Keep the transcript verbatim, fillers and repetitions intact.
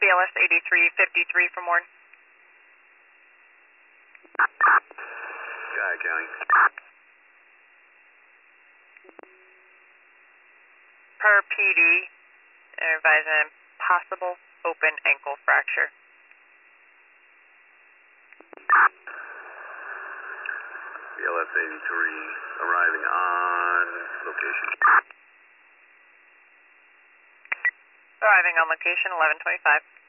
B L S eighty-three fifty-three from Warren. Guy County. Per P D, advising possible open ankle fracture. B L S eighty-three arriving on location. Arriving on location eleven twenty-five.